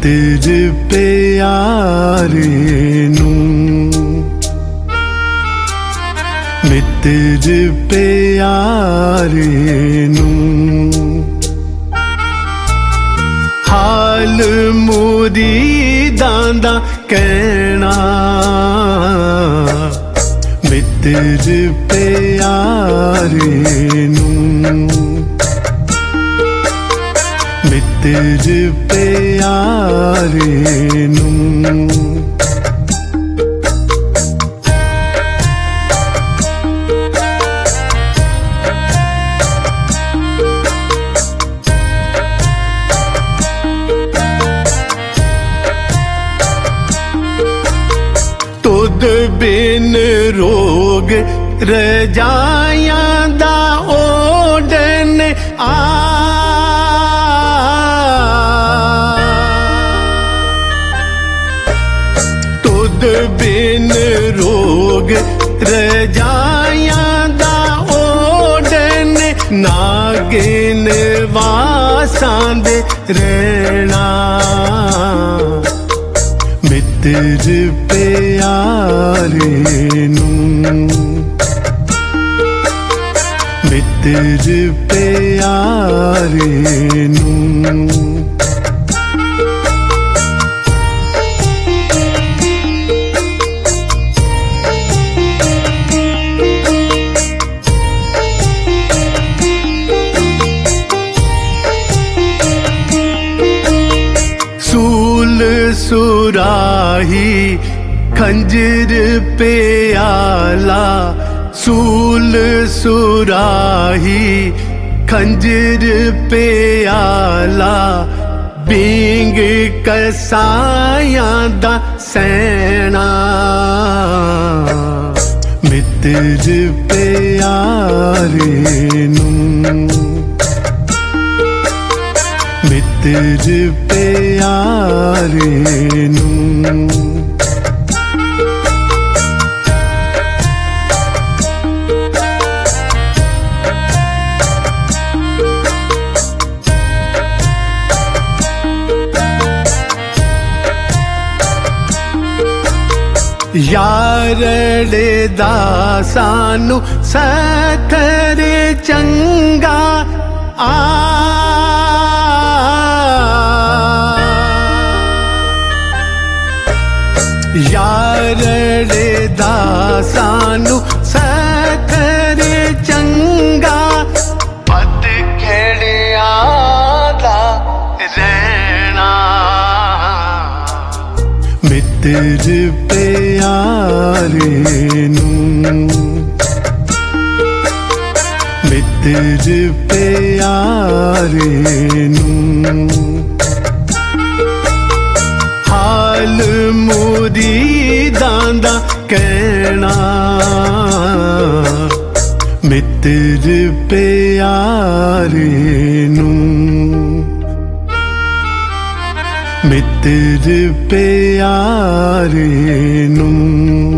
मित्र प्यारे नू, मित्र प्यारे नू हाल मुरीदां दा कहना। मित्र प्यारे नू, मित्र प्यारे नू तुद बिन रोग रजायां दा ओढ़न आ। तुद बिन रोग रजायां दा ओढ़न नागिन वासां दे रहना। मित्र प्यारे नू, मित्र प्यारे नू सूल सुराही खंजर प्याला। सूल सुराही खंजर प्याला बींग कसायां दा सैना। मित्र प्यारे नू, मित्र प्यारे नू यारड़े दा सानू सखर चंगा आ। यारड़े दा सानू सखर चंगा पत खेड़िया दा रहना। मित्र प्यारे नू, मित्र प्यारे नू हाल मुरीदां दा कहना। मित्र प्यारे नू, मित्र प्यारे नू।